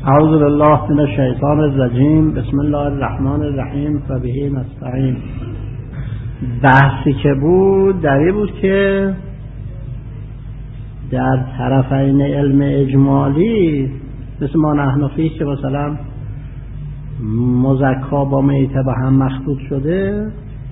اعوذ بالله من الشیطان الرجیم. بسم الله الرحمن الرحیم. و به نستعین. بحثی که بود در این بود که در طرفین علم اجمالی مثل ما احنافی که مثلا مزکا با میته به هم مخلوط شده،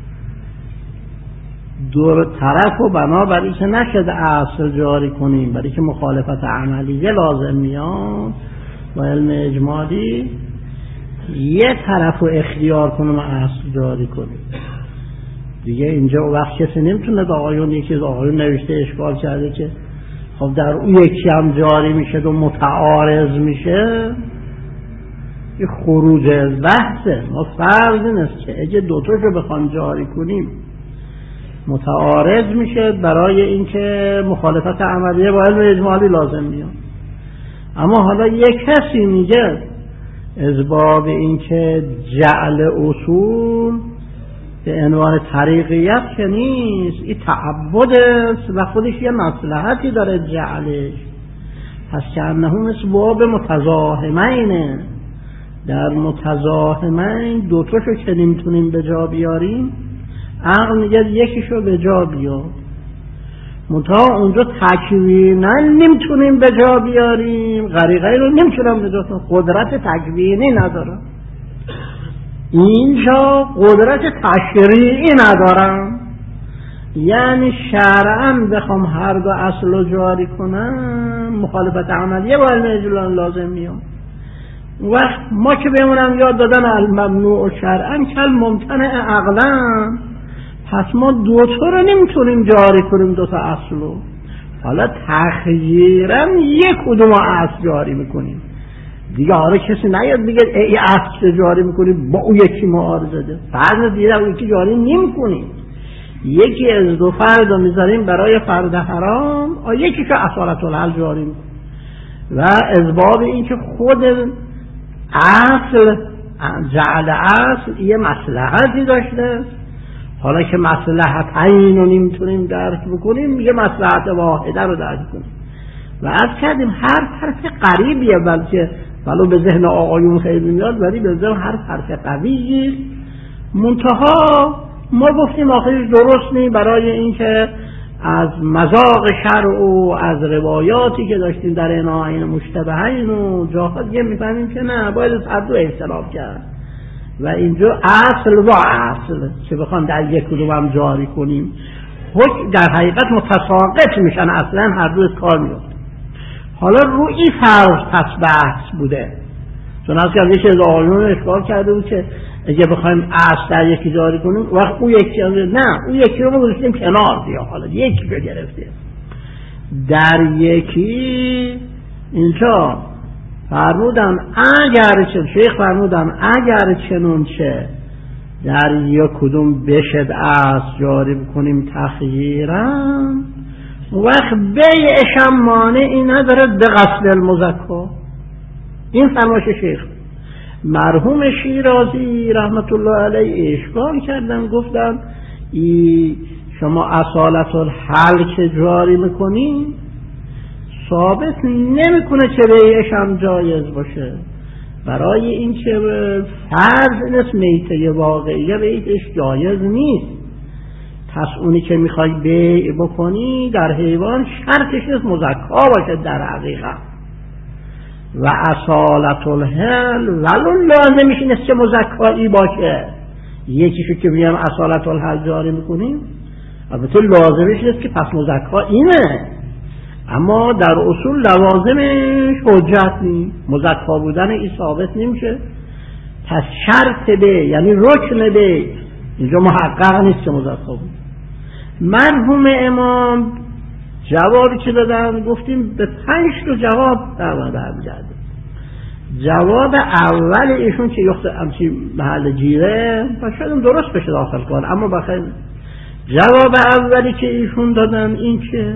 دور طرف و بنابراین که نشده اصل جاری کنیم، برای که مخالفت عملیه لازم میاد با علم اجمالی یه طرف رو اختیار کنیم و اصل جاری کنیم دیگه. اینجا وقت کسی نمیتونه به آقایون، یکی از آقایون نوشته اشکال کرده که خب در اون یکی هم جاری میشه و متعارض میشه، یه خروج از بحثه. ما فرض نیست که اگه دوتاشو بخوام جاری کنیم متعارض میشه، برای اینکه مخالفت عملیه با علم اجمالی لازم میاد. اما حالا یک کسی میگه از باب اینکه جعل اصول به عنوان طریقیت که نیست، این تعبد است و خودش یه مصلحتی داره جعلش، پس که انه مثل باب متزاحمینه. در متزاحمین دوتاشو که نمیتونیم به جا بیاریم، عقل میگه یکیشو به جا بیار. منتها اونجا تکوینا نمیتونیم به جا بیاریم، غریقه رو نمیتونم به جا بیارم، قدرت تکوینی ندارم. اینجا قدرت تشریعی ندارم، یعنی شرعاً بخوام هر دو اصل رو جاری کنم مخالفت عملیه با علم اجمالی لازم میاد. وقت ما که بمونم یاد دادن الممنوع شرعاً کل ممتنع عقلاً، پس ما دوتا رو نمیتونیم جاری کنیم، دوتا اصل رو. حالا تخییراً یک کدوم اصل جاری میکنیم دیگه. آره کسی نیاد بگه ای اصل جاری میکنیم با او یکی معارضه ده، فرض دیگه او یکی جاری نمیکنیم، یکی از دو فرد رو میذاریم برای فرد حرام، یکی که اصالت الحل جاری میکنیم. و از باب این که خود اصل جعل اصل یه مصلحتی داشته، حالا که مصلحت این رو نمیتونیم درک بکنیم، یه مصلحت واحده رو درک کنیم. و از کردیم هر حرف قریبیه، بلکه ولو به ذهن آقایون خیلی میاد، ولی به ذهن هر حرف قویه. منتها ما گفتیم آخرش درست نی، برای اینکه از مذاق شرع و از روایاتی که داشتیم در این مشتبهین و جاهات یه میفهمیم که نه، باید از هر دو اختلاف کرد. و اینجا اصل و اصل که بخوام در یک کدوم هم جاری کنیم در حقیقت متساقط میشن، اصلا هر دو از کار میفته. حالا روی این فرض پس بحث بوده، چون از که یکی از آقایون اشکال کرده بود که اگه بخوایم اصل در یکی جاری کنیم وقت اون یکی نه، اون یکی رو ما گذاشتیم کنار دیا، حالا یکی رو گرفتیم. در یکی اینجا فرمودن شیخ فرمودن اگر چنون چه در یک کدوم بشد اصل جاری بکنیم تخییراً، وقت بیعشم مانعی نداره به قصد المزکا. این فرمایش شیخ. مرحوم شیرازی رحمت الله علیه اشکال کردن، گفتن شما اصالت الحل که جاری میکنی ثابت نمیکنه که بیعش هم جایز باشه، برای این که فرض نیست میته واقعیه بیعش جایز نیست. پس اونی که میخوای بیع بکنی در حیوان شرطش نیست مزکا باشه در حقیقت. و اصالت الحل ولو لازمش نیست که مزکایی باشه. یکیشو که میگم اصالت الحل جاری میکنیم، البته لازمش نیست که پس مزکا اینه، اما در اصول لوازمش حجت نیست، مزکا بودن این ثابت نمیشه. پس شرط به یعنی رکن به اینجا محقق نیست که مزکا بود. مرحوم امام جوابی که دادن گفتیم به 5 تا جواب در برمیگرده. جواب اول ایشون که یخت همچی محل جیره و شاید درست بشه داخل کن، اما بخیر جواب اولی که ایشون دادن این که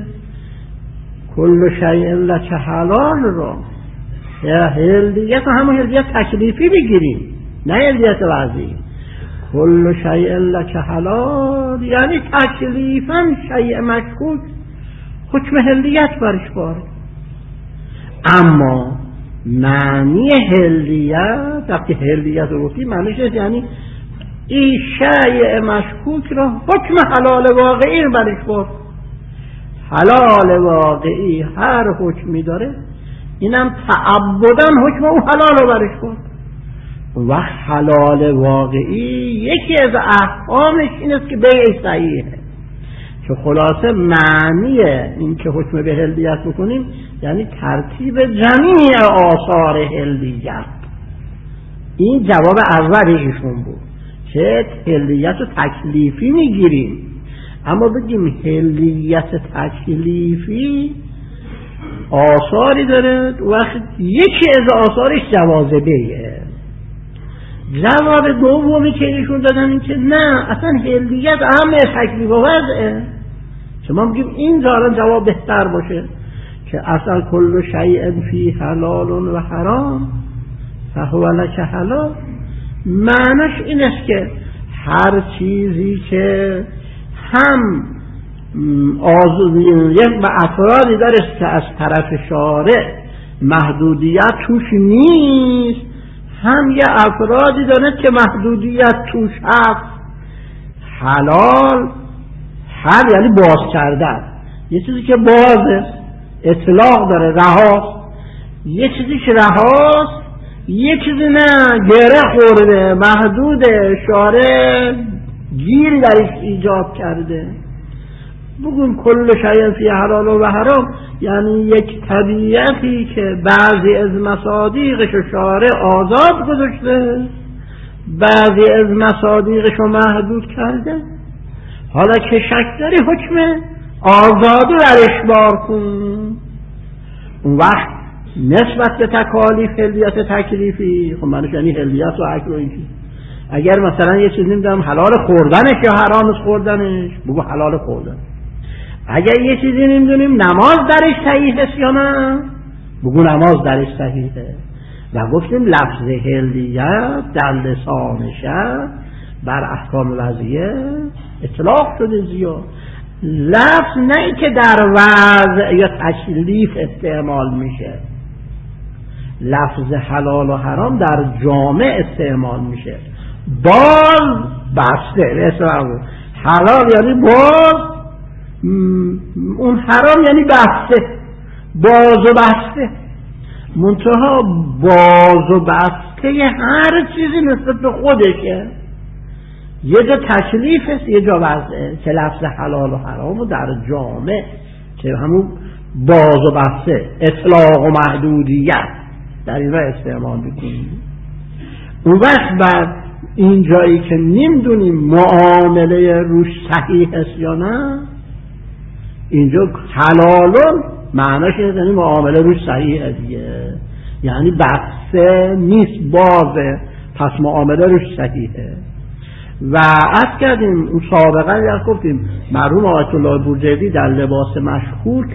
کل شیء لک حلال را یا هلدیت، همون هلدیت تکلیفی بگیریم نه هلدیت وضعی. کل شیء لک حلال یعنی تکلیفاً شیء مشکوک حکم هلدیت برش باره. اما معنی حلیت، وقتی حلیت رو گفتیم معنیش یعنی این شیء مشکوک را حکم حلال واقعی رو برش برد. حلال واقعی هر حکمی داره، اینم تعبداً حکم اون حلال رو برش برد. و حلال واقعی یکی از احکامش این است که بیع صحیحه، که خلاصه معنی این که حکم به حلیت بکنیم یعنی ترتیب جمیع آثار حلیت. این جواب اول ایشون بود که حلیت رو تکلیفی میگیریم، اما بگیم حلیت تکلیفی آثاری داره، وقت یکی از آثارش جواز بیعه. جواب دومی که ایشون دادن این که نه، اصلا حلیت اهم تکلیف و وضعه، که ما میگیم این دارن جواب بهتر باشه که اصلا کل شیء فی حلال و حرام فهو لک حلال. معنیش این است که هر چیزی که هم یک افرادی داره که از طرف شارع محدودیت توش نیست، هم یه افرادی داره که محدودیت توش هست. حلال حل یعنی باز کردن، یه چیزی که بازه، اطلاق داره، رهاست. یه چیزی که رهاست، یه چیزی نه، گره خورده، محدوده، شارع گیری درش ایجاد کرده. بگون کل شیء فی حلال و حرام یعنی یک طبیعتی که بعضی از مصادیقش شارع آزاد گذاشته، بعضی از مصادیقش محدود کرده. حالا که شک داری حکم آزادی درش بار کن. اون وقت نسبت به تکالیف حلیت تکلیفی، خب منش یعنی حلیت و اکل و این چیز. اگر مثلا یه چیزی نمیدونم حلال خوردنش یا حرام خوردنش، بگو حلال خوردن. اگر یه چیزی نمیدونیم نماز درش صحیحه یا نه، بگو نماز درش صحیحه. و گفتیم لفظ حلیت در لسان شرع بر احکام وضعیه اطلاق شده زیاد. لفظ نه ای که در وضع یا تکلیف استعمال میشه، لفظ حلال و حرام در جامع استعمال میشه. باز بسته، حلال یعنی باز، اون حرام یعنی بسته، باز و بسته. منتها باز و بسته هر چیزی نسبت به خودشه، یه جا تکلیف است یه جا وضعه، که لفظ حلال و حرام و در جامع که همون باز و بسته، اطلاق و محدودیت در این را استعمال بکنیم. اون وقت بر این جایی که نمیدونیم معامله روش صحیح است یا نه، اینجا حلالون معناش یعنی معامله روش صحیح است دیگه، یعنی بسته نیست، بازه، پس معامله روش صحیحه. و عرض کردیم اون سابقا یا گفتیم مرحوم آیت الله بورجردی در لباس مشکوک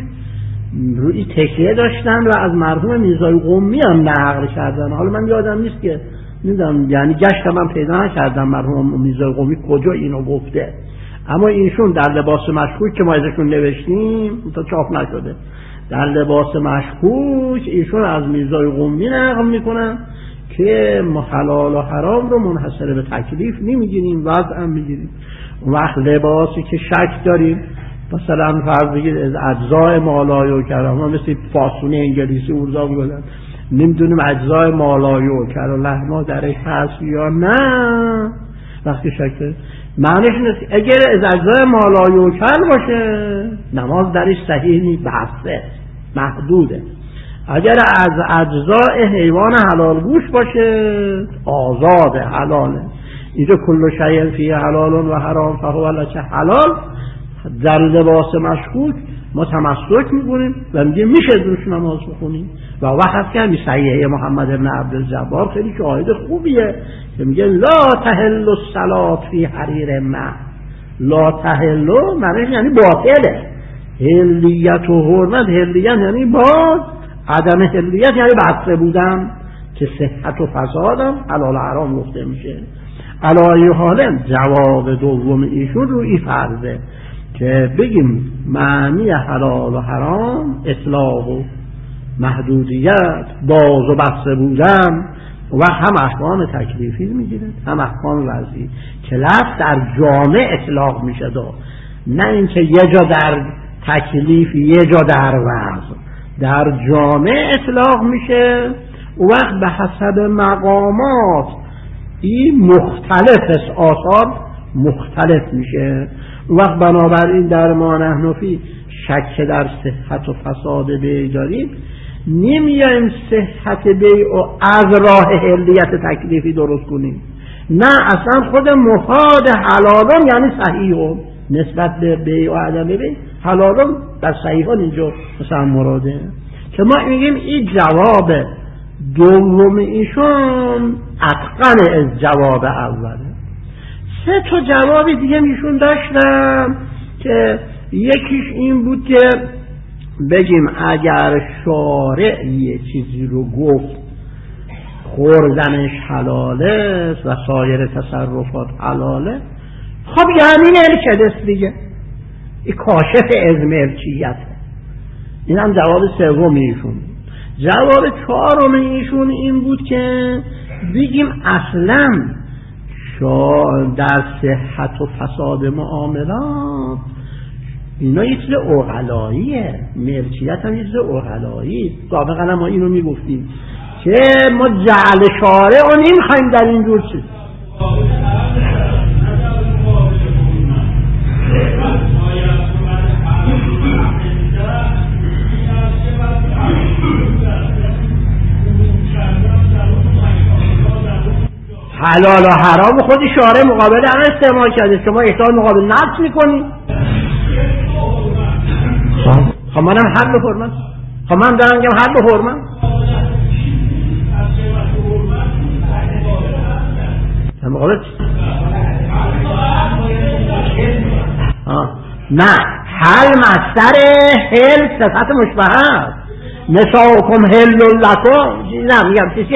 روی تکیه داشتن و از مرحوم میرزای قمی هم نقل کردن. حالا من یادم نیست که نمیدونم، یعنی گشتم من پیدا نکردم مرحوم میرزای قمی کجا اینو گفته، اما ایشون در لباس مشکوک که ما ازشون نوشتیم تا چاپ نشده، در لباس مشکوک ایشون از میرزای قمی نقل میکنن که ما حلال و حرام رو منحصر به تکلیف نمیگیریم، وضع هم میگیریم. اون وقت لباسی که شک داریم، مثلا فرض بگید از اجزای مالای و کرام، مثل فاسون انگلیسی ارزا بگذن، نمیدونیم اجزای مالای و کرام لحما درش هست یا نه. وقتی شک داریم معنیش نیست اگر از اجزای مالای و کرام باشه نماز درش صحیح نیست، بحثه، محدوده. اگر از اجزای حیوان حلال گوش باشه آزاده، حلاله. اینجا کل شیء فی حلال و حرام فهو لک حلال. در لباس مشکوک ما تمسک میکنیم و میگیم میشه درش نماز بخونیم. و وقت که همی صحیحه محمد بن عبدالجبار خیلی شاهد خوبیه که میگه لا تحل الصلاة فی حریر ما. لا تحل معنیش یعنی باطله، حلیت و حرمت، حلیت یعنی باز، عدم حلیت یعنی بسته بودن که صحت و فسادم حلال و حرام گفته میشه. علایه حالا جواب دوم ایشون رو این فرضه که بگیم معنی حلال و حرام اطلاق و محدودیت، باز و بسته بودن، و هم احکام تکلیفی میگیره هم احکام وضعی که لفظ در جامع اطلاق میشه نه اینکه یه جا در تکلیف یه جا در وضع، در جامع اطلاق میشه. و وقت به حسب مقامات این مختلف آثار مختلف میشه. و وقت بنابراین در ما نحنفی شک در صحت و فساد بیع داریم، نمیایم صحت بیع و از راه حلیت تکلیفی درست کنیم، نه اصلا خود مفاد حلالم یعنی صحیحم نسبت به بیع و عدم بیع، حلالم در صحیحان اینجا مثلا مراده که ما میگیم این جواب دوم ایشون اتقن از جواب اوله. سه تا جوابی دیگه ایشون داشتن که یکیش این بود که بگیم اگر شارع یه چیزی رو گفت خوردنش حلاله و سایر تصرفات حلاله، خب یعنی ملکت دیگه، این کاشف از ملکیته. این هم جواب سوم ایشون. جواب چهارم ایشون این بود که بگیم اصلا در صحت و فساد معاملات اینا یه چیز عقلاییه، ملکیت هم یه چیز عقلاییه. سابقا ما اینو میگفتیم که ما جعل شارع رو نمیخوایم در این جور چیز. حلال و حرام خودی شارع مقابل هم استعمال کرده، شما احتمال مقابل نفس میکنی. خب منم حد به حرمت، خب من دارم گم حد به حرمت. مقابل نه، حل مصدر حل صفت مشبهه است. نساؤکم حل لکم، نه میگم چیزی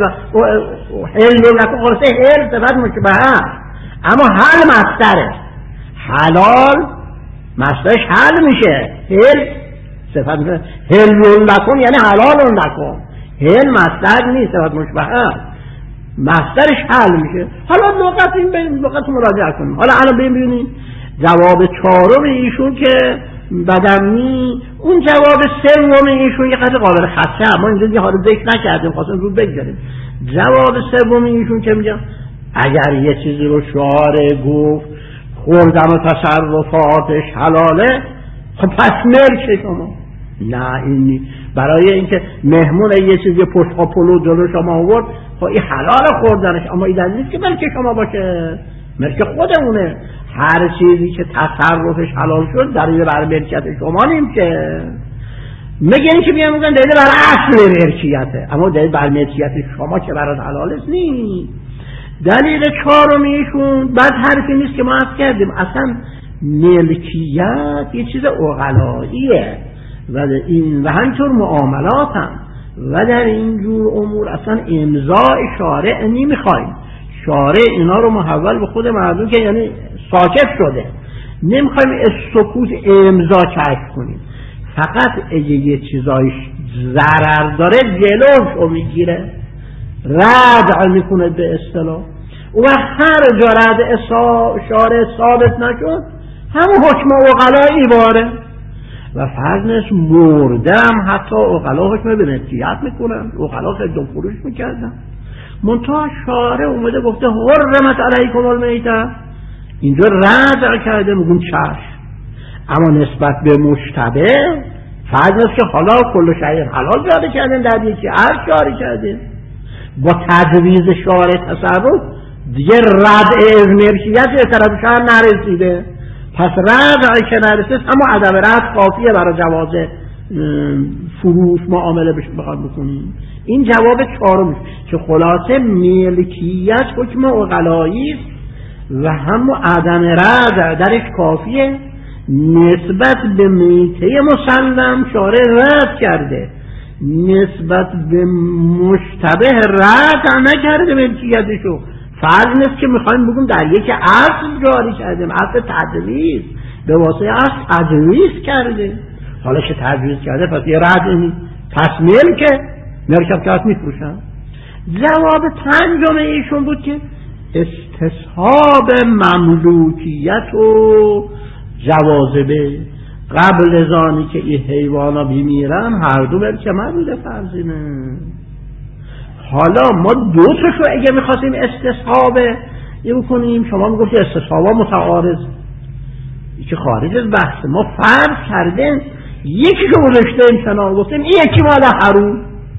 حل لکم قرصه حل صفت مشبهه است، اما حل مصدره. حلال مصدرش حل میشه، حل صفت میشه. حل لکم یعنی حلال لکم، حل مصدر نیست، صفت مشبهه است، مصدرش حل میشه. حالا لغت این به لغت مراجعه کنیم. حالا الان ببینید جواب چهارم ایشون که بدمی، اون جواب سوم ایشون یه قدر قابل خدشه، ما اینجا دیگه حالا ذکر نکردیم، خواستم رو بگذاریم. جواب سوم ایشون که میگم اگر یه چیزی رو شارع گفت خوردن و تصرفاتش حلاله، خب پس ملک شما. نه این برای اینکه مهمون یه چیزی پشت و پلو جلو شما آورد، خب این حلال خوردنش، اما این دلیل نیست که ملک شما باشه، ملک خودمونه. هر چیزی که تصرفش حلال شد دلیل بر ملکیت شما نیم که میگن که بیان میگن دلیل بر اصل ملکیته، اما دلیل بر ملکیت شما که برات حلال نیست. دلیل چهارمیشون بعد حرفی نیست که ما عرض کردیم، اصلا ملکیت یه چیز عقلاییه و همینطور معاملات هم، و در اینجور امور اصلا امضاء شارع نمیخوایم. شارع اینا رو محول به خود مردم که یعنی ساکت شده، نمیخوایم سکوت امضا کشف کنیم. فقط اگه یه چیزایش ضرر داره جلوش رو میگیره، ردع میکنه به اصطلاح. و هر جا ردع شارع ثابت نشد همون حکم عقلایی باره. و فرض نیست مردم حتی عقلا حکم به ملکیت میکنن، عقلا خدم فروش میکردن، منتها شارع اومده گفته حرمت علیکم المیتة، اینجا ردع کرده میگون چشم. اما نسبت به مشتبه فرض نیست که حالا کل شیء حلال جاری کردن در یکی عرض جاری کردن، با تجویز شارع تصرف دیگه ردع از ملکیت به طرف شهر نرسیده، پس ردع که نرسید اما عدم ردع کافیه برای جواز فروش معامله بخواد بکنیم. این جواب چهارم که خلاصه ملکیت حکم عقلایی است و هم عدم ردع درش کافیه. نسبت به میته مسلم شارع رد کرده، نسبت به مشتبه ردع نکرده ملکیتشو. فرض نیست که میخوایم بگیم در یک اصل جاری کردیم، اصل تجویز به واسطه اصل تجویز کرده، حالا که تجویز کرده پس یه رد پس ملکت که هست میفروشن. جواب پنجم ایشون بود که استصحاب مملوکیت و جواظبه، قبل زانی که این حیوانا بیمیرن هر دو ملک من بوده فرزینه. حالا ما دو تاشو اگه میخواستیم استصحاب این کنیم، شما میگفتی استصحابا متعارض، این که خارج از بحث ما فرض کردیم یکی که گذاشته امتناع گفتیم این یکی مال حروم،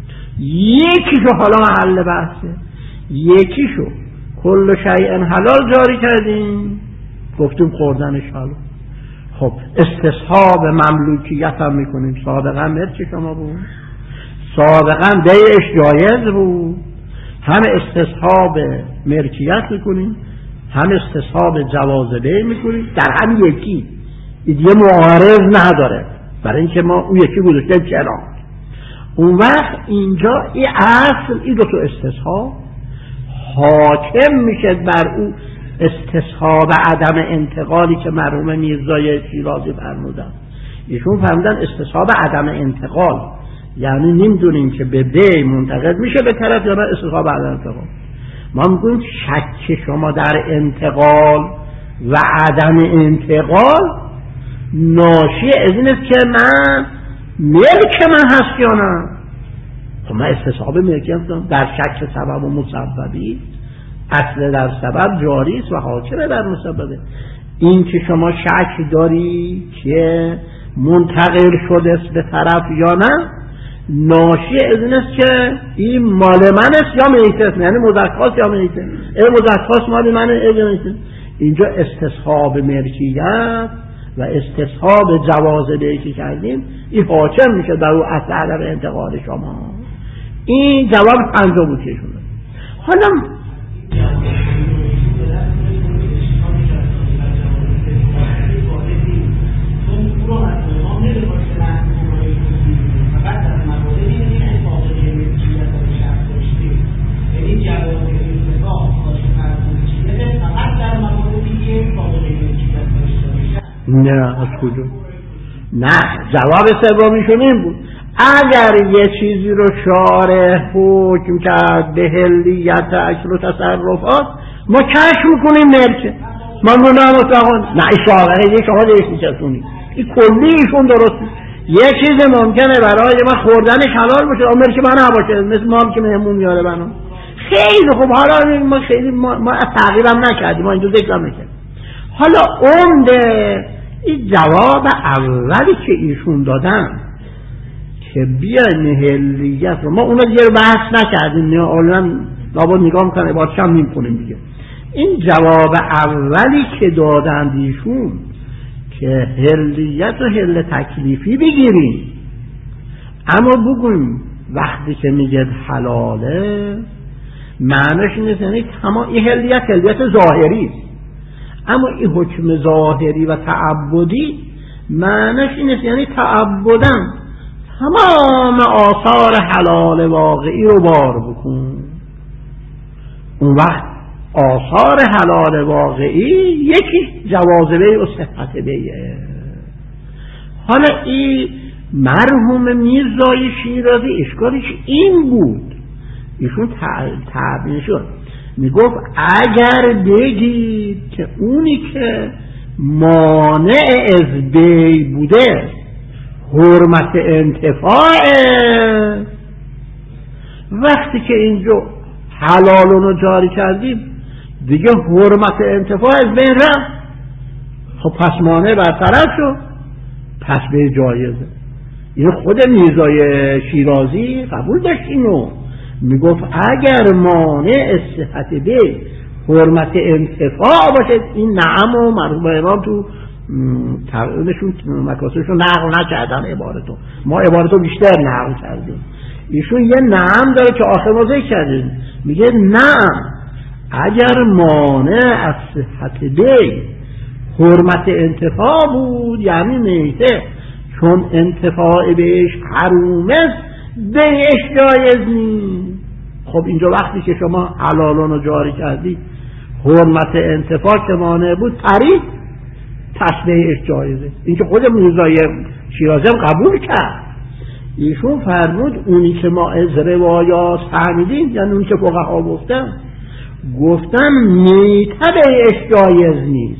یکی که حالا محل بحثه، یکی شو کل شیء حلال جاری کردیم گفتیم خوردنش حلال. خب استصحاب مملوکیت هم میکنیم، سابقا ملک شما بود، سابقا بیعش جایز بود، هم استصحاب ملکیت میکنیم هم استصحاب جواظبه میکنیم در هم یکی، دیگه معارض نداره، برای اینکه ما اون یکی گذاشتیم چرا. اون وقت اینجا این اصل این دو تا استصحاب حاکم میشه بر اون استصحاب عدم انتقالی که مرحوم میرزای شیرازی فرمودن. ایشون فرمودن استصحاب عدم انتقال یعنی نمیدونیم که به بی منتقل میشه به طرف یا نه استصحاب عدم انتقال. ما میگویم شک شما در انتقال و عدم انتقال ناشی از این است که من ملک من هست یا نه. خب من استصحاب ملکیت در شک سبب و مسببی، اصل در سبب جاری است و حاکم در مسببه. این که شما شک داری که منتقل شده است به طرف یا نه ناشی از این است که این مال من است یا میت است، یعنی مزکاست یا میت. این مزکاست مال من یا میت. اینجا استصحاب ملکیت و استصحاب جواظبه که کردیم این حاکم میشه در اون اصل عدم انتقال شما. این جواب پنجم بود که شده. حالا نه از کجا؟ نه جواب سومیشون این بود اگر یه چیزی رو شارع حکم کرد به حلیت اکل و تصرفات ما کشف میکنیم ملکه ما مطلقا نه شارعه شما دیش میچسونی این کلیشون درسته. یه چیز ممکنه برای ما خوردنش حلال باشه اما ملک من نباشه، مثل ما هم که مهمون میاره بنا خیلی خوب. حالا ما خیلی ما تغییرم نکردیم، ما اینجا ذکرم نکردیم. حالا عمده این جواب اولی که ایشون دادن که بیاین حلیت رو ما اون رو دیگه بحث نکردیم، اولا لابد نگاه میکنه عبارتش هم نمی‌کنیم دیگه. این جواب اولی که دادن ایشون که حلیت و حل تکلیفی بگیریم اما بگویم وقتی که میگه حلاله معنیش نیست یعنی تمام این حلیت ظاهری است، اما این حکم ظاهری و تعبدی معنیش نیست یعنی تعبدن تمام آثار حلال واقعی رو بار بکن. اون وقت آثار حلال واقعی یکی جواظبه و صحت بیه. حالا این مرحوم میرزای شیرازی اشکالش این بود، ایشون تعبیر شد میگفت اگر بگید که اونی که مانع از بی بوده حرمت انتفاعه، وقتی که اینجا حلالون رو جاری کردیم دیگه حرمت انتفاع از بین رفت، خب پس مانع برطرف شد، پس به جایزه. این خود میرزای شیرازی قبول داشت اینو، میگفت اگر مانع از صحت به حرمت انتفاع باشه، این نعم و مرحوم امام تو تقریبشون مکاسبشون نقل نکردن عبارتو، ما عبارتو بیشتر نقل کردیم. ایشون یه نعم داره که آخر ما ذکر کردیم، میگه نعم اگر مانع از صحت به حرمت انتفاع بود یعنی میته چون انتفاع بهش حرومه بهش جایز نیست. خب اینجا وقتی که شما حلالون رو جاری کردی حرمت انتفاع که مانع بود پرید، پس بهش جایزه. این که خود میرزای شیرازی هم قبول کرد. ایشون فرمود اونی که ما از روایات فهمیدیم، یعنی اونی که فقها گفتم میته بیعش جایز نیست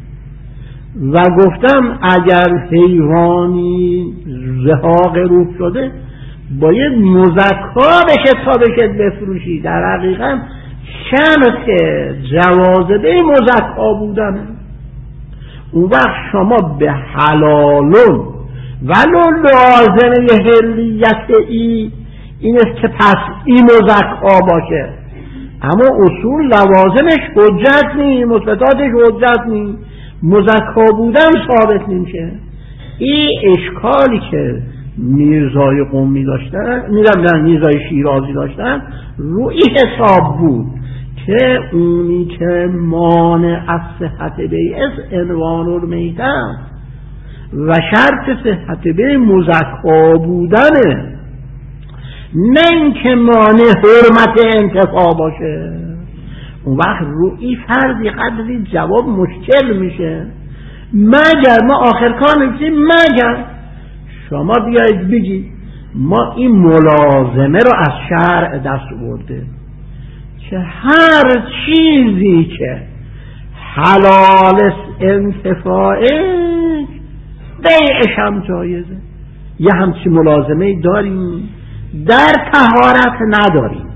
و گفتم اگر حیوانی زهاق روح شده باید مزکا بشه تا بشه بفروشی. در حقیقت شرط جواظبه مزکا بودنه. اون وقت شما به حلالون ولو لازمه حلیت این است که پس این مزکا باشه، اما اصول لوازمش حجت نی، مثبتاتش حجت نی، مزکا بودن ثابت نمیشه. این اشکالی که میرزای قمی داشتن، میرزای شیرازی داشتن روی حساب بود که اونی که مانع از صحت بیع عنوان المیته و شرط صحت بیع مزکا بودنه، نه اینکه مانع حرمت انتفاع باشه. اون وقت روی فردی قدری جواب مشکل میشه، مگر ما آخر کار نمیشیم مگر شما بیایید بگید ما این ملازمه رو از شرع دست برده که هر چیزی که حلال انتفاعه بیعش هم جایزه. یه همچی ملازمه داریم، در طهارت نداریم.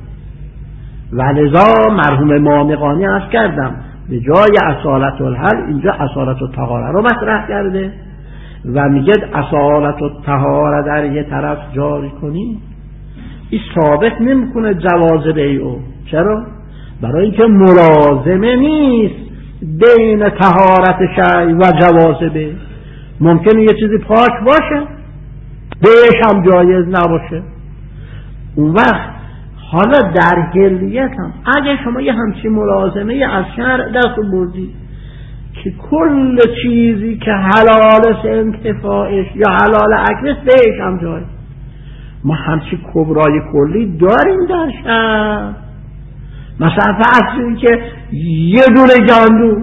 ولذا مرحوم مامقانی عرض کردم به جای اصالت الحل اینجا اصالت الطهاره رو مطرح کرده و میگه اصالت الطهاره در یه طرف جاری کنی. این ثابت نمیکنه جواز بیعو. چرا؟ برای اینکه ملازمه نیست بین طهارت شرعی و جواز بیع. ممکنه یه چیزی پاک باشه بیعش هم جایز نباشه. اون وقت حالا در حلیت هم اگه شما یه همچین ملازمه از شرع دست بردی که کل چیزی که حلال انتفاعش یا حلال اکلش بیعش هم جایز، ما همچین کبرای کلی داریم در شرع. مثلا فرض که یه دونه گندم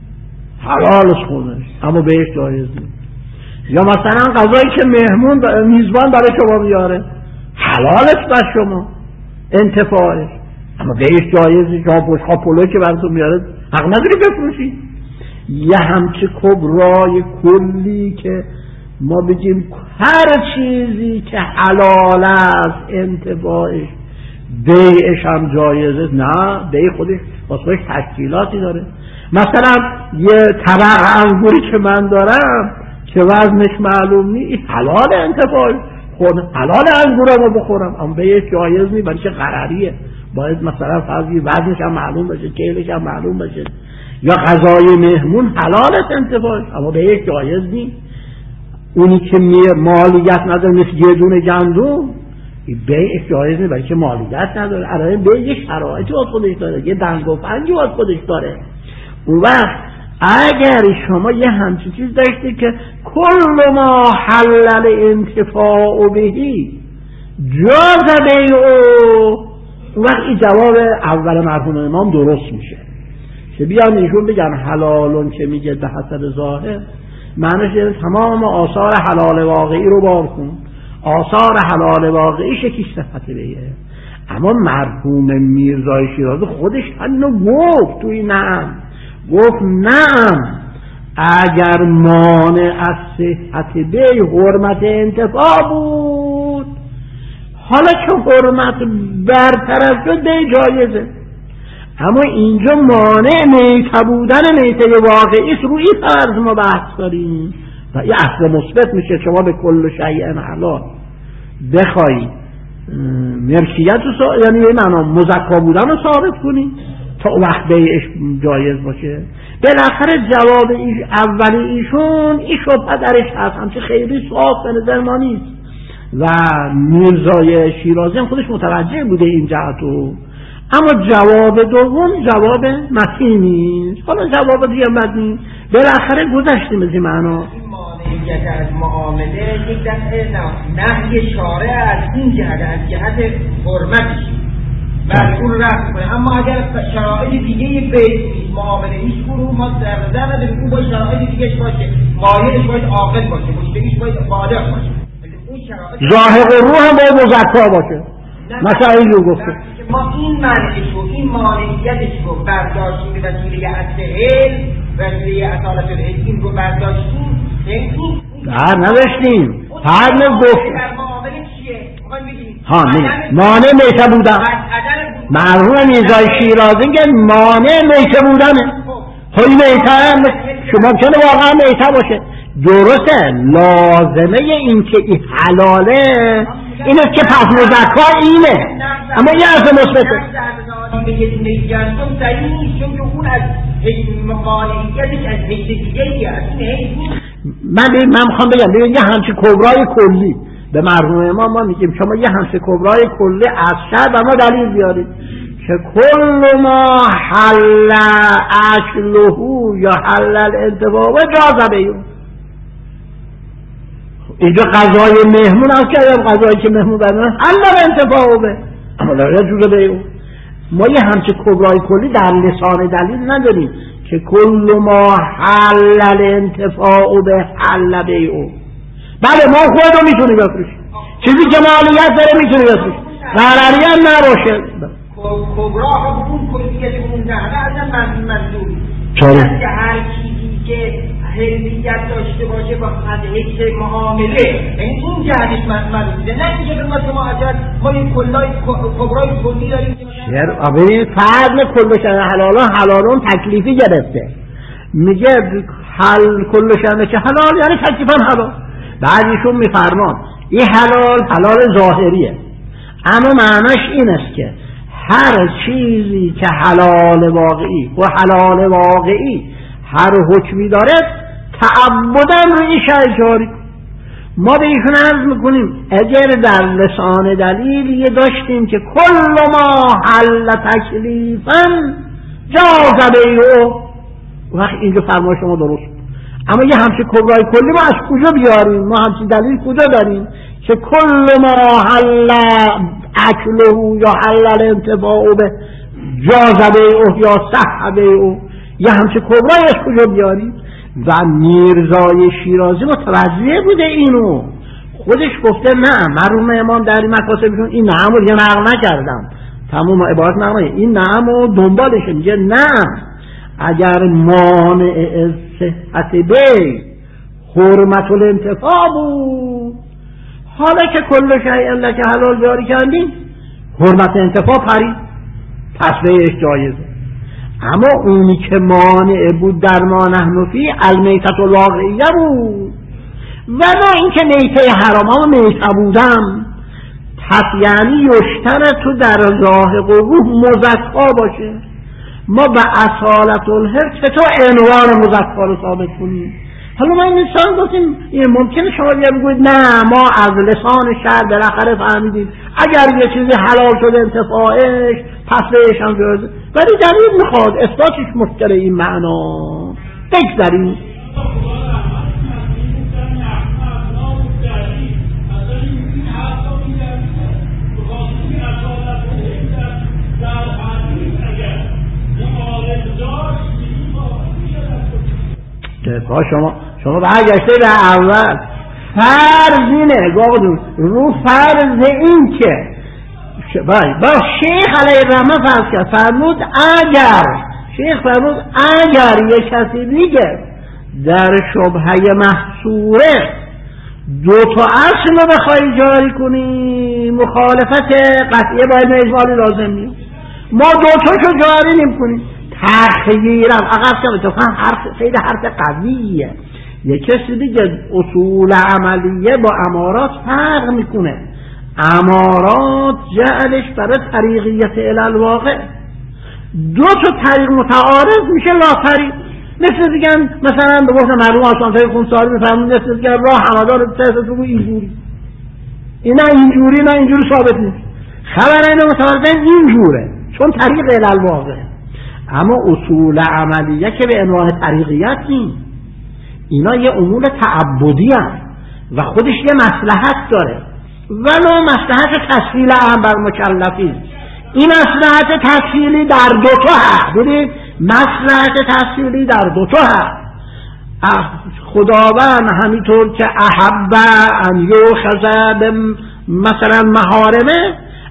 حلالش خونش اما بیعش جایز نیست، یا مثلا غذایی که میزبان برای شما بیاره حلالش بر شما انتفاعش اما بیعش جایز نیست، یا بشقاب پلوی که براتون میاره حق نداری بفروشی. یه همچه کبرای کلی که ما بگیم هر چیزی که حلال است انتفاعش بیعش هم جایزه، نه، بیع خودش واسه تشکیلاتی داره. مثلا یه طبق انگوری که من دارم که وزنش معلوم نیست حلال انتفاعش، خود حلال انگورمو بخورم اما بیعش جایز نیست، برای چه قرریه، باید مثلا فرضی وزنش هم معلوم باشه، کیلش هم معلوم باشه. یا غذای مهمون حلالت انتفاعش اما بیعش جایز نیست. اونی که مالیت نداره مثل یه دونه گندم بیعش جایز نیست، برای که مالیت نداره. الان بیع یه شرایطی باید خودش داره، یه دنگ و پنجی باید خودش داره. اون وقت اگر شما یه همچین چیز داشتی که کل ما حلل انتفاع بهی جاز بیعو، اون وقت این جواب اول مرحوم امام درست میشه که بیان ایشون بگن حلالون که میگه به حسب ظاهر معنیش یعنی تمام آثار حلال واقعی رو بار کن، آثار حلال واقعی شکیش صفت بیعه. اما مرحوم میرزای شیرازی خودش اینو گفت توی نعم، گفت نعم اگر مانع از صحت بیع حرمت انتفاع بود، حالا که حرمت برطرف شد بیع جایزه. اما اینجا مانع میته بودن میته واقعی است، روی فرض ما بحث داریم و این اصل مثبت میشه. شما به کل شیء حلال بخوای ملکیت یعنی به معنا مزکا بودن رو ثابت کنی تا وقت بیعش جایز باشه. بالاخره جواب اولی ایشون این شبهه درش هست، همچه خیلی صاف به نظر ما نیست و میرزای شیرازی هم خودش متوجه بوده این جهتو. اما جواب دوم جواب متینی، حالا جواب دیگه متینی بالاخره گذشتیم از این معنا. این مانعیت از معامله یک دفعه نهی شارع از این جهت، از جهت حرمتش و اون رفت کنه. اما اگر شرایط دیگه بیع معامله ایش برو ما در نظر نداریم، اون با شرایط دیگه باشه، مایلش باید عاقل باشه، مشتریش باید صادق باشه. اون ظاهر روح هم باید مزکا باشه. مثلا اینجور گفته ما این معنیش رو، این مانعیتش رو برداشتیم به وسیله اصل علم، وسیله اصالت العلم این رو برداشتیم در نداشتیم فرم گفت در معامله چیه؟ ها مانع میته بودن مرحوم میرزای شیرازی که مانع میته بودنه. خب این میته هم شما چنه واقعا میته باشه درسته، لازمه این که این حلاله اینه که پس مزکا اینه، اما یه عرض مثبته به یه دونه جنسون صحیح نیست، چون که اون از مانعیتش از حیث دیگه‌ای است. من میخوام بگم یه همچه کبرای کلی به مرحوم ما میگیم شما یه همچه کبرای کلی از شر و ما دلیل بیارید که کل ما حل اکلهو یا حل الانتفاع و جازبه. اینجا غذای مهمون از که غذایی که مهمون برمون حل الانتفاع به اما در جوزه به او ما یه همچه کبرای کلی در لسان دلیل نداریم که کل ما حل الانتفاع به حل به او. بله ما خود رو میتونی بفروشیم، چیزی که مالیت داره میتونی بفروشیم، ضرری هم نباشه. کبرا ها اون کلیت اون نهده ازم منظور چرا؟ که هر چیزی که حلیت داشته باشه با حدیث معامله یعنی این جهتش منظوره، نه اینکه شما عجب ما این کبرای کلی داریم ببین فرد کلشن حلالون تکلیفی گرفته میگه حل کلشن که حلال یعنی تکلیفا حلال. بعد ایشون میفرمان این حلال ظاهریه، اما معناش این است که هر چیزی که حلال واقعی و حلال واقعی هر حکمی داره تعبداً رو این شرع جاری. ما به ایشون عرض میکنیم اگر در لسان دلیل یه داشتیم که کل ما حل تکلیفاً جاز بیعه، وقت اینجا فرمای شما درست. اما یه همچه کبرای کلی ما از کجا بیاریم؟ ما همچه دلیل کجا داریم که کل ما حل اکله یا حل الانتفاع به جاز بیعه یا صح بیعه، یه همچه کبرای از کجا بیاریم؟ و میرزای شیرازی متوجه بوده اینو، خودش گفته نه. مرحوم امام در این مکاسبشون این نعم رو یه نقل نکردم، تمام عبارت نقل این نعم رو دنبالشه، میگه نه اگر مانع صحت بی حرمت الانتفاع بود، حالا که کل شیء الا که حلال جاری کردیم حرمت انتفاع پرید پس بهش جایزه. اما اونی که مانع بود در ما نحن فی المیتة الواقعیه بود و نه اینکه میته حرام اما میته بودم، پس یعنی یشتر تو در لاحق و روح مزکا باشه. ما به اصالت الحر چطور عنوان مزکا رو ثابت کنیم؟ حالا ما این لسان گفتیم ممکنه شما بگوید نه ما از لسان شرع بالاخره فهمیدیم اگر یه چیزی حلال شده انتفاعش پس بهش هم جایزه، ولی دلیل میخواد اثباتش مشکل این معنا. بگذاریم شما برگشته به اول فرض اینه رو فرض این که با شیخ علیه الرحمه فرض کرد، فرمود اگر یک کسی دیگه در شبهه محصوره دو تا اصل رو بخوای جاری کنی مخالفت قطعیه باید اجمالی لازم نیست، ما دو تاشو جاری نمی کنیم. تخییرم عقب که بتوان خیلی حرف قویه. یک کسی دیگه اصول عملیه با امارات فرق میکنه. امارات جعلش برای طریقیت الالواقع، دو تا طریق متعارض میشه لا طریق. مثل دیگه مثلا به گفت معلوم آسانتای خونساری میفرمون مثل دیگه راه همدار تحصیل رو اینجوری، اینا اینجوری نه اینجوری ثابت نیست. خبر اینو متعارضن اینجوره چون طریق الالواقع. اما اصول عملیه که به عنوان طریقیت نیست، اینا یه امور تعبدی هست و خودش یه مصلحت داره ولو مصلحت تسهیل هم بر مکلفین. این مصلحت تسهیلی در دوتا هست، ببینید مصلحت تسهیلی در دوتا هست. خداوند همینطور که احب ان یوخذ به مثلا محارمه،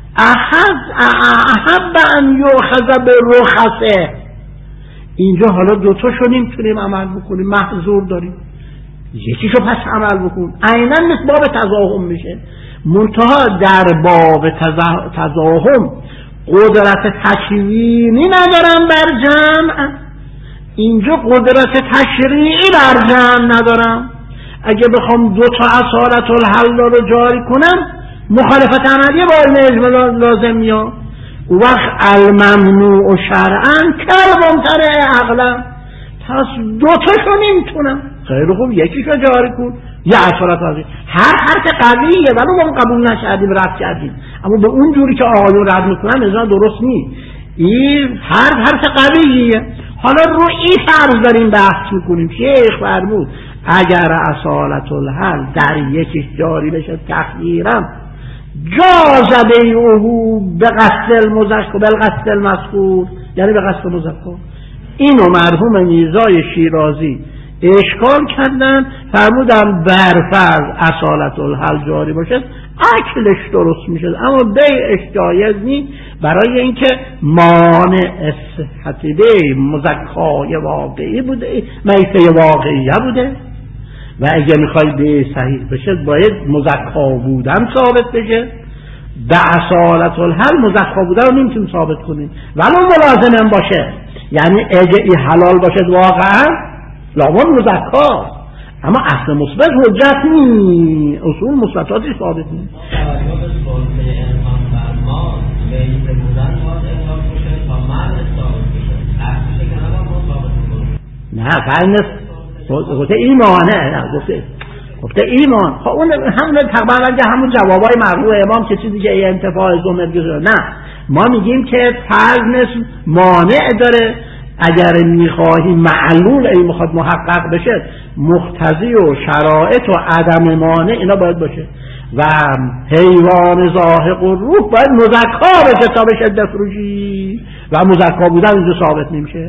احب ان یوخذ به رخصه. اینجا حالا دوتاشو نمیتونیم عمل بکنیم، محظور داریم، یکیشو پس عمل بکن. عیناً مثل باب تزاحم میشه. منتها در باب تزاحم قدرت تشوینی ندارم بر جمع، اینجا قدرت تشریعی بر جمع ندارم. اگه بخوام دو تا اصالت الحل رو جاری کنم، مخالفت عملیه با علم اجمال لازم میاد. وقت الممنوع شرعاً کلمتره عقلا، پس دو تاشو نمیتونم. خیلی خوب، یکیشو جاری کن، یه اصالت هستی. هر حرف قویه ولو ما قبول نکردیم رد کردیم، اما به اون جوری که آقایون رد میکنن مثلا درست نیست. این حرف قویه. حالا رو این فرض داریم بحث میکنیم. شیخ فرمود اگر اصالت الحل در یکیش جاری بشه تخییرم جاز بیعه به قصد المذکر به قصد المذکور، یعنی به قصد مذکر. اینو مرحوم میرزای شیرازی اشکال کردن، فرمودن برفرض اصالت الحل جاری باشد اکلش درست میشه، اما بیعش جایز نیست، برای اینکه مانع صحت بیع مزکای واقعی بوده، میته واقعیه بوده، و اگه میخوای بیع صحیح بشه باید مزکا بودن ثابت بشه. به اصالت الحل مزکا بودن رو نمیتونیم ثابت کنیم ولو ملازم باشه، یعنی اگه این حلال باشه واقعا لابد مزکا، اما اصل مثبت حجت نیست، اصول مثبتاتی ثابت نیست. نه فرنس گفته ایمانه، نه گفته ایمان. خب اون همون تقریبا همون جوابای مرحوم امام که چیزی که انتفاع زمر گذاره. نه، ما میگیم که فرض مانع داره. اگر میخواهی معلول ای میخواد محقق بشه، مقتضی و شرایط و عدم مانع اینا باید باشه، و حیوان زاهق و روح باید مزکا بشه تا بشه بفروشی، و مزکا بودن اینجا ثابت نمیشه.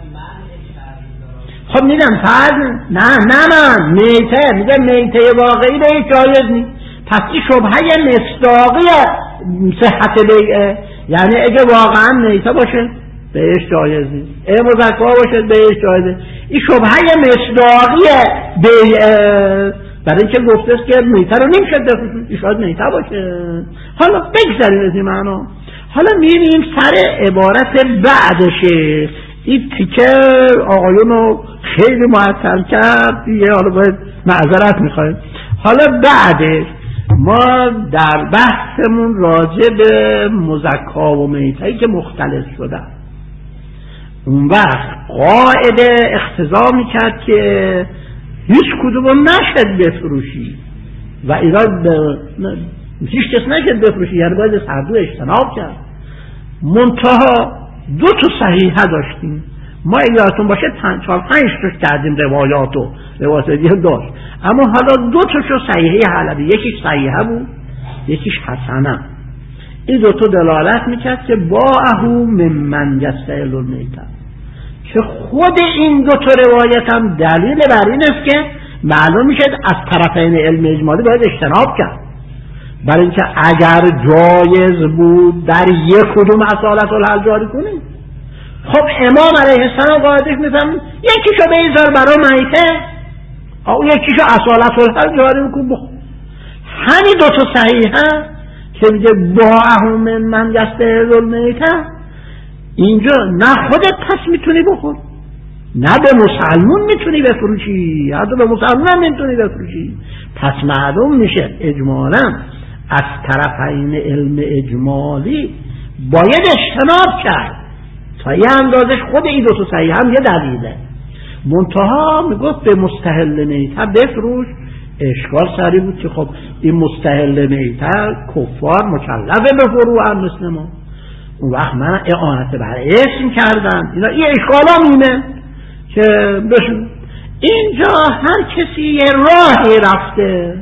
خب میگم فرض نه میته، میگه میته واقعی به هیچ جایز نیست، پس این شبهه مصداقی صحت بیعه، یعنی اگه واقعا میته باشه بهش جایز نیست، اگه مزکا باشه بهش جایزه. این شبهه مصداقی بیعه، برای اینکه گفته است که میته رو نمیشه بفروشید، این شاید میته باشه. حالا بگذاریم از این معنا. حالا میریم سر عبارت بعدشه. این تیکه آقایون رو خیلی معطل کرد دیگه، حالا باید معذرت میخوایم. حالا بعدش ما در بحثمون راجع به مزکا و میتهی که مختلف شدن، اون وقت قاعده اقتضا میکرد که هیچ کدوم نشد بفروشی و ایراد هیچ کس نشد بفروشی، یعنی باید هر دو اجتناب کرد. منتها دو تا صحیحه داشتیم ما، یادتون باشه 4-5 تا کردیم روایات دیگه داشت، اما حالا دو تاشو صحیحه حلبی، یکیش صحیحه بود یکیش حسنه. این دو تا دلالت میکرد که باعه ممن یستحل المیته، که خود این دو تا روایت هم دلیل بر این است که معلوم میشه از طرفین علم اجمالی باید اجتناب کرد، برای اینکه اگر جایز بود در یک کدوم اصالت الحل جاری کنیم، خب امام علیه السلام قاعدش میفهم یکیشو بیزار برای میته، او یکیشو اصالت الحل جاری کن بخور. همین دو تا صحیحه که میگه باعه من یستحل المیته، اینجا نه خودت پس میتونی بخور، نه به مسلمون میتونی بفروشی، حتی به مسلمون هم میتونی بفروشی. پس معلوم میشه اجمالا از طرفین علم اجمالی باید اجتناب کرد تا یه اندازش. خود این دو تا صحیح هم یه دلیله. منتها میگفت به مستحل میته بفروش. اشکال سری بود که خب این مستحل میته کفار مکلفه به فروع مثل ما، اون وقت من اعانت بر اسم کردن اینا، این اشکالا میمه که بشون. اینجا هر کسی یه راهی رفته.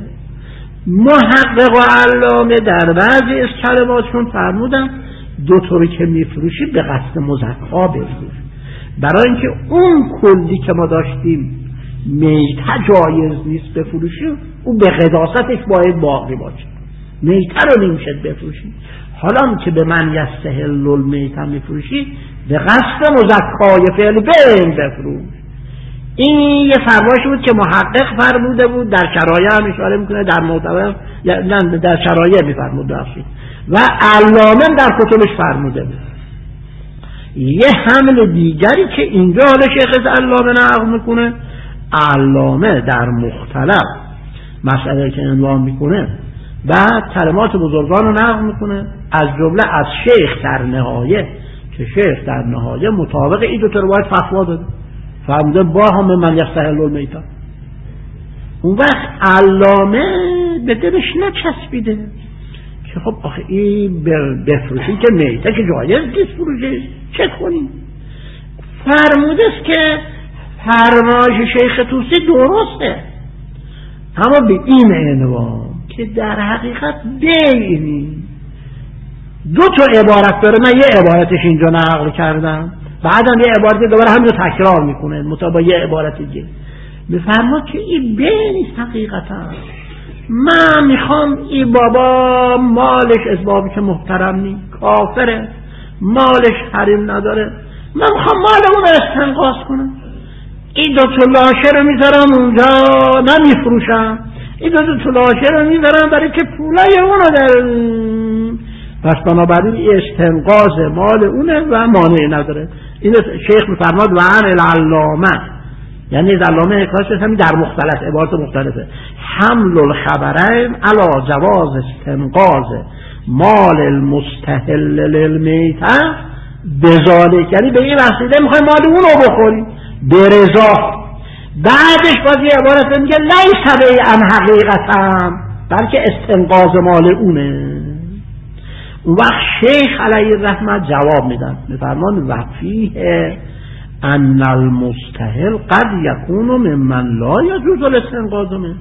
محقق و علامه در بعضی از کلماتشون فرمودن دو طوری که میفروشی به قصد مزکا بفروش، برای اینکه اون کلی که ما داشتیم میته جایز نیست بفروشی، او به قداستش باید باقی باشه. میته رو نمیشه بفروشی. حالا که به من یستحل المیته میفروشی، به قصد مزکای فعل بین بفروش. این یه فرمایشی بود که محقق فرموده بود، در شرایع هم اشاره میکنه، در معتبر نه در شرایع میفرمود بخشید و علامه در کتبش فرموده بود. یه حمل دیگری که اینجا حالا شیخ علامه نقل میکنه، علامه در مختلف مسئله که عنوان میکنه بعد کلمات بزرگان رو نقل میکنه، از جمله از شیخ در نهایه، که شیخ در نهایه مطابق این دو تا روایت فتوا داده، فرموده با هم من یستحل المیته. اون وقت علامه به دلش نچسبیده که خب آخه این بفروشی که میته که جایز نیست فروشه، چه کنیم؟ فرموده است که فرمایش شیخ طوسی درسته، اما به این عنوان که در حقیقت بیعنی دو تا عبارت داره. من یه عبارتش اینجا نقل کردم، بعدم یه عبارت دوباره همین رو تکرار میکنه مطابق یه عبارت دیگه. میفرماد که این بیعنی حقیقتا من میخوام این بابا مالش از بابی که محترم نی، کافره، مالش حریم نداره، من میخوام مال اون رو استنقاص کنم، این دو تا لاشه رو میذارم اونجا نمیفروشم، این دو تا لاشه رو میذارم برای که پولای اون رو در، پس بنابراین استنقاص مال اونه و مانعی نداره. این شیخ میفرماد و عن العلامه، یعنی علامه حکایتش همین در مختلف عبارت مختلفه، حمل الخبرین علی جواز استنقاذ مال المستحل للمیته بذالک، یعنی به این وسیله میخوای مال اون رو بخوری به رضا. بعدش باز یه عبارت میگه لیس بیعا حقیقتا، بلکه استنقاذ مال اونه. اون وقت شیخ علیه الرحمه جواب میدن، میفرمان و فیه ان المستحل قد یکون ممن لا یجوز الاستنقاذ منه.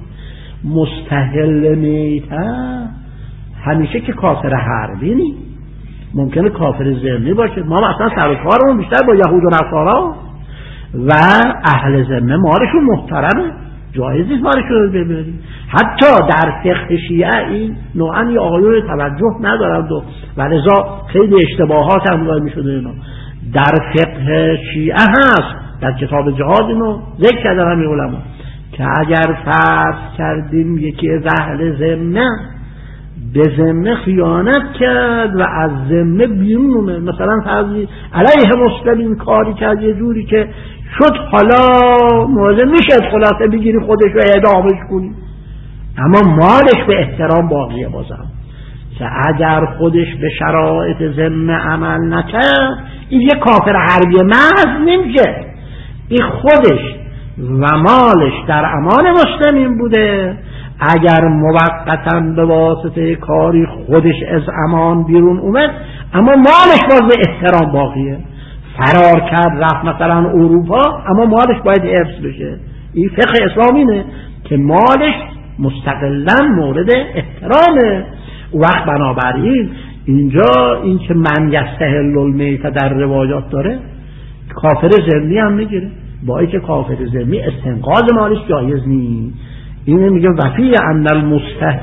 مستحل میته همیشه که کافر حربی نی، ممکنه کافر ذمه باشه. ما مثلا سر و کارمون بیشتر با یهود و نصارا و اهل ذمه مالشون محترمه، جایز نیست مالشون رو ببریم. حتی در فقه شیعه این نوعا یه آقایون توجه ندارند و لذا خیلی اشتباهات هم قائل می‌شده. اینا در فقه شیعه هست، در کتاب جهاد اینو ذکر کردن همین علما که اگر فرض کردیم یکی از اهل ذمه به ذمه خیانت کرد و از ذمه بیرونه، مثلا فرضی علیه مسلمین کاری کرد یه جوری که شد حالا موازه میشه خلاصه بگیری خودش رو اعدامش کنی، اما مالش به احترام باقیه. بازم که اگر خودش به شرایط ذمه عمل نکرد این یه کافر حربی محض نمیشه، این خودش و مالش در امان مسلمین بوده. اگر موقتا به واسطه کاری خودش از امان بیرون اومد اما مالش باز به احترام باقیه. فرار کرد رفت مثلا اروپا اما مالش باید حفظ بشه. این فقه اسلامینه که مالش مستقلا مورد احترامه. وقت بنابراین اینجا این که من یستحل المیته در روایات داره کافر ذمی هم میگیره، با اینکه کافر ذمی استنقاذ مالش جایز نیست. اینه میگه وفی ان المستحل.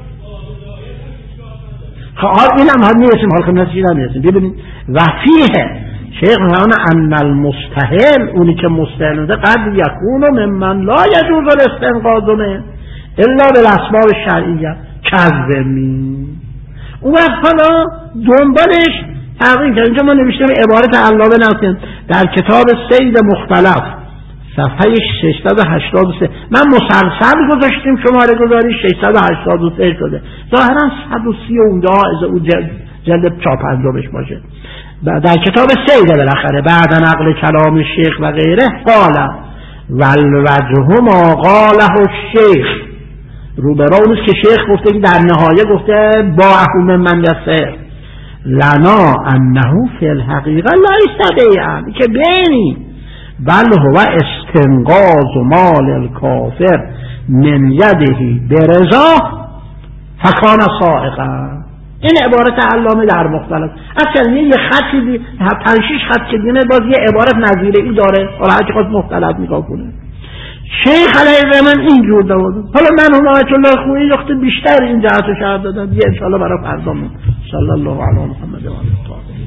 اینم هم میرسیم حال خدمت چیزا میرسیم. ببینید وفیه شیخ میگه ان المستحل، اونی که مستحل ده قد یکون ممن لا یجوز الاستنقاذ منه الا بالاسباب الشرعیه کذمی. اون وقت حالا دنبالش تقریبا که اینجا ما نوشتیم عبارت علامه ناصر در کتاب سید مختلف صفحه 683 من مسلسل گذاشتیم، شماره گذاری 683 شده، ظاهرا 130 اونجا از اون جلد چاپ انجامش باشه. در کتاب سید بالاخره بعد نقل کلام شیخ و غیره قال والوجه ما قاله الشیخ، روبرا اونست که شیخ گفته که در نهایه گفته با احوم من یسر لنا انه فی الحقیقه لیس بیعا، که بینی بل هو استنقاذ مال الکافر من یده برضا فکان سائقا. این عبارت علامه در مختلف اصلا یه خطی 5-6 خط که دینه باز یه عبارت نظیره ای داره، حالا هرچی خواست مختلف نگاه کنه. شیخ علیه الرحمن اینجور داد. حالا من آیت الله خویی نقطه بیشتر این جهت رو شرح دادم دیگه ان شاء الله برای فردامون. صلی الله علی محمد و آله.